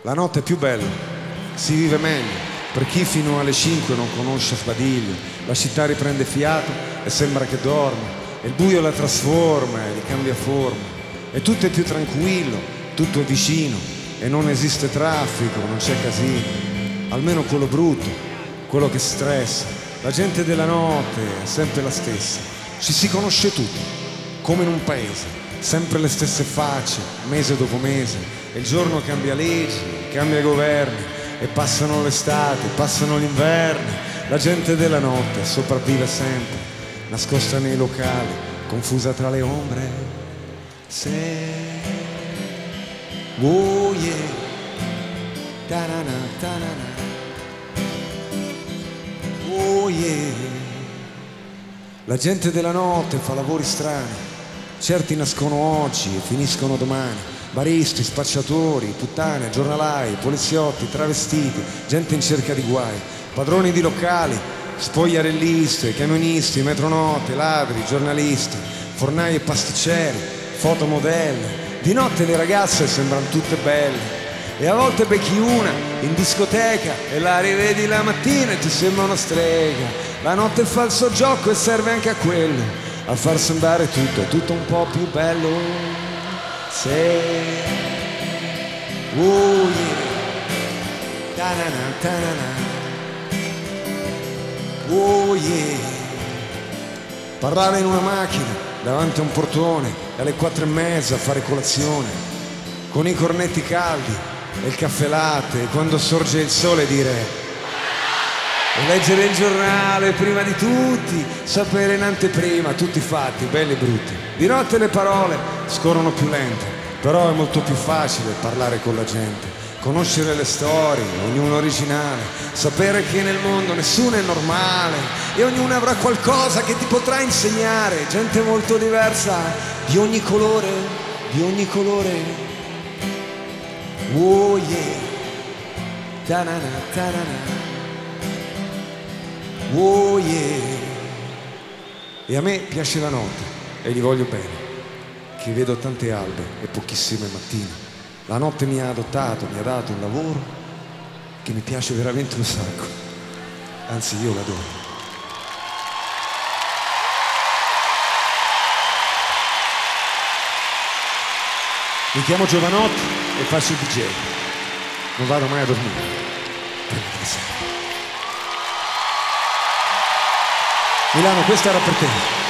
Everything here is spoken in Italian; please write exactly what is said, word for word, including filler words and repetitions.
La notte è più bella, si vive meglio. Per chi fino alle cinque non conosce sbadiglio, la città riprende fiato e sembra che dorma, e il buio la trasforma e gli cambia forma, e tutto è più tranquillo, tutto è vicino, e non esiste traffico, non c'è casino, almeno quello brutto, quello che stressa. La gente della notte è sempre la stessa, ci si conosce tutti, come in un paese, sempre le stesse facce, mese dopo mese, e il giorno cambia leggi, cambia governi, e passano l'estate, passano gli inverni. La gente della notte sopravvive sempre, nascosta nei locali, confusa tra le ombre. Se oh yeah, ta-na-na, ta-na-na, oh yeah. La gente della notte fa lavori strani, certi nascono oggi e finiscono domani. Baristi, spacciatori, puttane, giornalai, poliziotti, travestiti, gente in cerca di guai, padroni di locali, spogliarelliste, camionisti, metronote, ladri, giornalisti, fornai e pasticceri, fotomodelle. Di notte le ragazze sembrano tutte belle, e a volte becchi una in discoteca e la rivedi la mattina e ti sembra una strega. La notte fa il suo gioco e serve anche a quello, a far sembrare tutto, tutto un po' più bello. Se oh yeah, ta-na-na, ta-na-na, oh yeah. Parlare in una macchina davanti a un portone e alle quattro e mezza a fare colazione con i cornetti caldi e il caffè latte, e quando sorge il sole dire e leggere il giornale prima di tutti, sapere in anteprima tutti i fatti, belli e brutti. Di notte le parole scorrono più lente, però è molto più facile parlare con la gente, conoscere le storie, ognuno originale, sapere che nel mondo nessuno è normale e ognuno avrà qualcosa che ti potrà insegnare. Gente molto diversa, di ogni colore, di ogni colore. Oh yeah, ta-na-na, ta-na-na, oh yeah. E a me piace la notte e gli voglio bene, che vedo tante albe e pochissime mattine. La notte mi ha adottato, mi ha dato un lavoro che mi piace veramente un sacco, anzi io l'adoro. Mi chiamo Giovanotti e faccio il D J, non vado mai a dormire, prima di sera. Milano, questa era per te.